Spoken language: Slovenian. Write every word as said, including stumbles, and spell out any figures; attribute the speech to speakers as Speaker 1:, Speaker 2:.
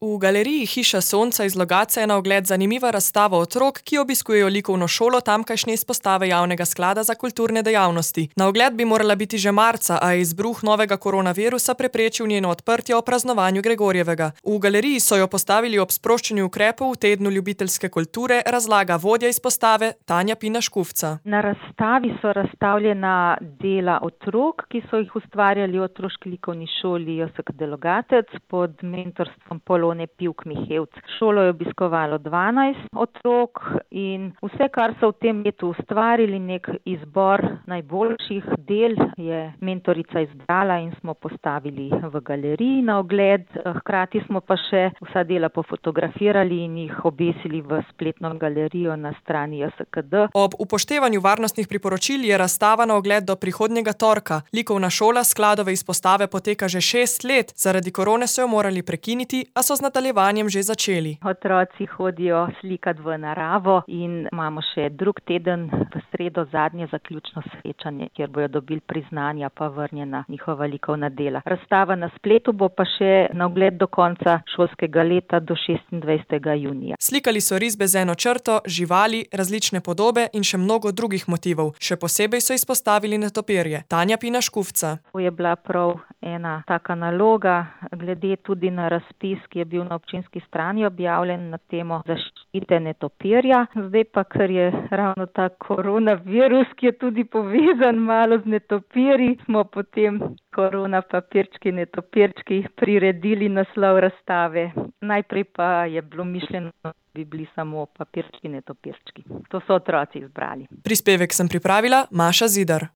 Speaker 1: V galeriji Hiša sonca iz Logatca je na ogled zanimiva razstava otrok, ki obiskujejo likovno šolo tamkajšnje izpostave Javnega sklada za kulturne dejavnosti. Na ogled bi morala biti že marca, a je izbruh novega koronavirusa preprečil njeno odprtje ob praznovanju Gregorjevega. V galeriji so jo postavili ob sproščanju ukrepov v tednu ljubiteljske kulture, razlaga vodja izpostave Tanja Pina Škufca.
Speaker 2: Na razstavi so razstavljena dela otrok, ki so jih ustvarjali v otroški likovni šoli J S K D Logatec pod mentorstvom Polone Pivk-Mihevc. Šolo je obiskovalo dvanajst otrok in vse, kar so v tem letu ustvarili, nek izbor najboljših del je mentorica izbrala in smo postavili v galeriji na ogled. Hkrati smo pa še vsa dela pofotografirali in jih obesili v spletno galerijo na strani J S K D.
Speaker 1: Ob upoštevanju varnostnih priporočil je razstava na ogled do prihodnjega torka. Likovna šola skladove izpostave poteka že šest let, zaradi korone so jo morali prekiniti, a so z nadaljevanjem že začeli.
Speaker 2: Otroci hodijo slikat v naravo in imamo še drug teden, v sredo zadnje zaključno srečanje, kjer bojo dobili priznanja pa vrnjena njihova likovna dela. Razstava na spletu bo pa še na ogled do konca šolskega leta do šestindvajsetega junija.
Speaker 1: Slikali so risbe z eno črto, živali, različne podobe in še mnogo drugih motivov. Še posebej so izpostavili netopirje. Tanja Pina Škufca.
Speaker 2: To je bila prav ena taka naloga, glede tudi na razpis, ki je bil na občinski strani objavljen na temo zaščite netopirja. Zdaj pa, ker je ravno ta koronavirus, ki je tudi povezan malo z netopirji, smo potem korona papirčki, netopirčki priredili naslov razstave. Najprej pa je bilo mišljeno, da bi bili samo papirčki, netopirčki. To so otroci izbrali.
Speaker 1: Prispevek sem pripravila Maša Zidar.